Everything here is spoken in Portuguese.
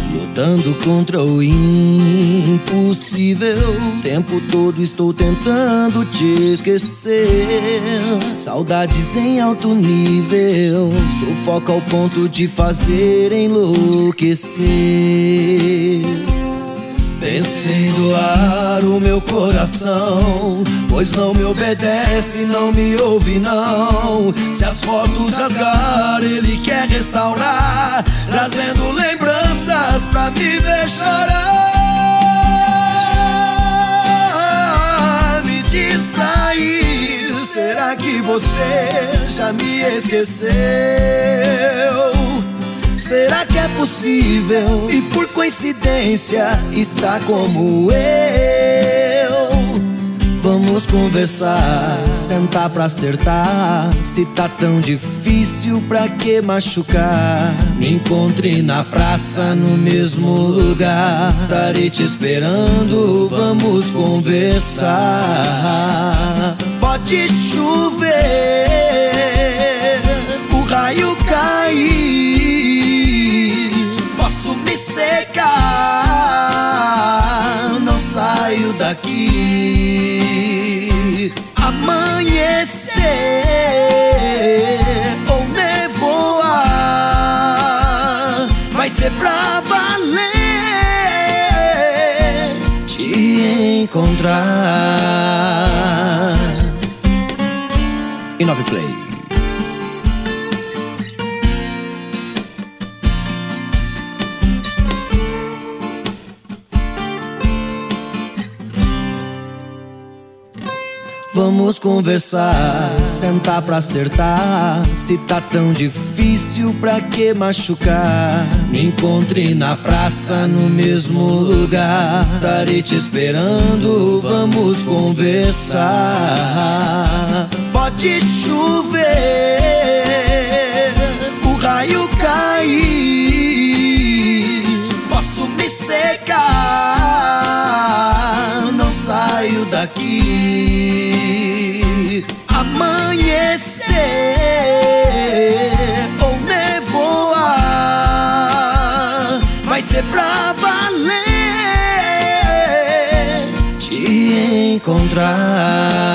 lutando contra o impossível. O tempo todo estou tentando te esquecer. Saudades em alto nível, sufoca ao ponto de fazer enlouquecer. Pensei em doar o meu coração, pois não me obedece, não me ouve não. Se as fotos rasgar, ele quer restaurar, trazendo lembranças pra me ver chorar. Me diz aí, será que você já me esqueceu? Será que é possível? E por coincidência está como eu. Vamos conversar, sentar pra acertar. Se tá tão difícil, pra que machucar? Me encontre na praça, no mesmo lugar. Estarei te esperando, vamos conversar. Pode chover, o raio cair, posso me secar, não saio daqui. Amanhecer ou nevoar, vai ser pra valer te encontrar. E 9 Play. Vamos conversar, sentar pra acertar. Se tá tão difícil, pra que machucar? Me encontre na praça, no mesmo lugar. Estarei te esperando, vamos conversar. Pode chover, o raio cair, posso me secar, não saio daqui. Amanhecer ou nevoar, vai ser pra valer te encontrar.